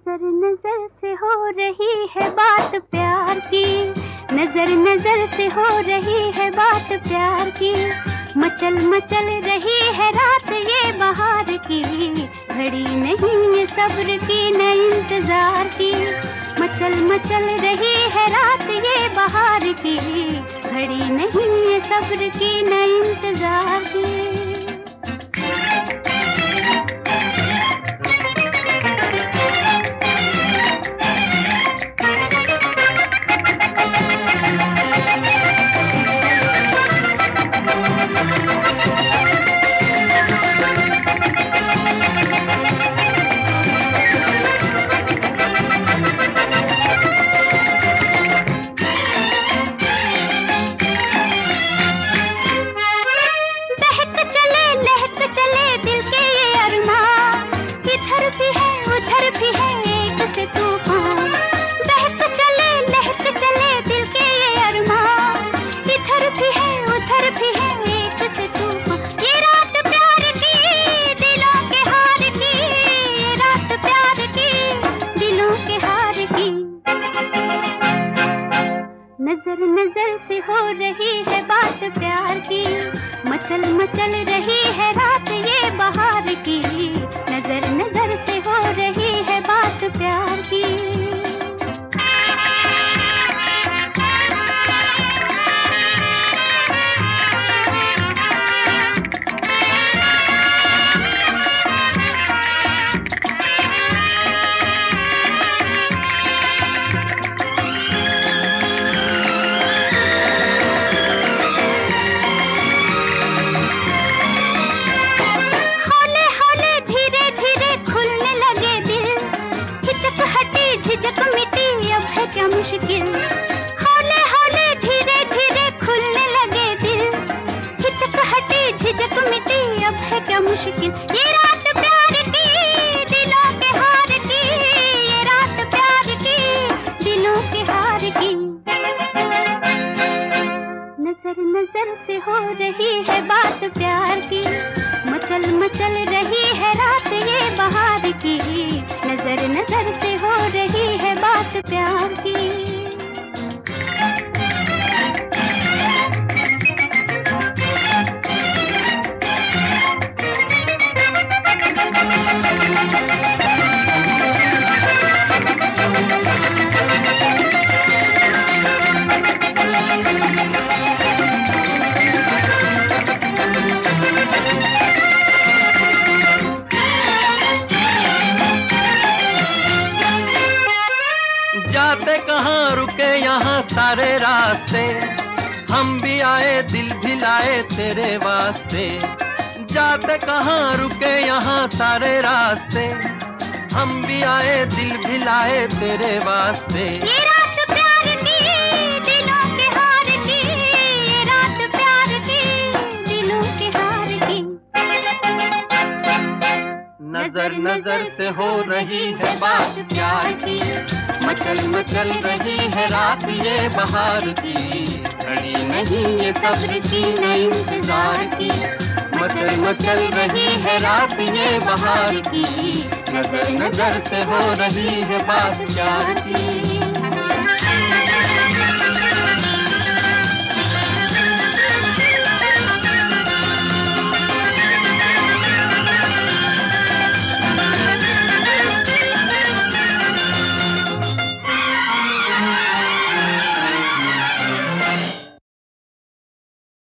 नजर नजर से हो रही है बात प्यार की, नजर नजर से हो रही है बात प्यार की। मचल मचल रही है रात ये बहार की, घड़ी नहीं ये सब्र की न इंतजार की। मचल मचल रही है रात ये बहार की, घड़ी नहीं ये सब्र की न इंतजार की। नजर नजर से हो रही है बात प्यार की, मचल मचल रही है रात ये बहार की। नजर नजर से हो रही है बात प्यार की। झिझक मिटी अब है क्या मुश्किल, हौले हौले धीरे धीरे खुलने लगे दिल। हिचक हटी झिझक मिटी अब है क्या मुश्किल, ये रात प्यार की दिलों के हार की, ये रात प्यार की दिलों के हार की। नजर नजर से हो रही है बात प्यार की, मचल मचल रही है रात ये बहार की। नजर नजर से हो रही है बात प्यार की। जाते कहाँ रुके यहाँ सारे रास्ते, हम भी आए दिल भी लाए तेरे वास्ते। जाते कहाँ रुके यहाँ सारे रास्ते, हम भी आए दिल भी लाए तेरे वास्ते। ये रात प्यार की दिलों के हार की, ये रात प्यार की दिलों के हार की। नजर नजर से हो रही है बात प्यार की, मचल मचल रही है रात ये बहार की। घड़ी नहीं ये सब्र की न इंतजार की, मचल मचल रही है रात ये बहार की। नजर नजर से हो रही है बात प्यार की।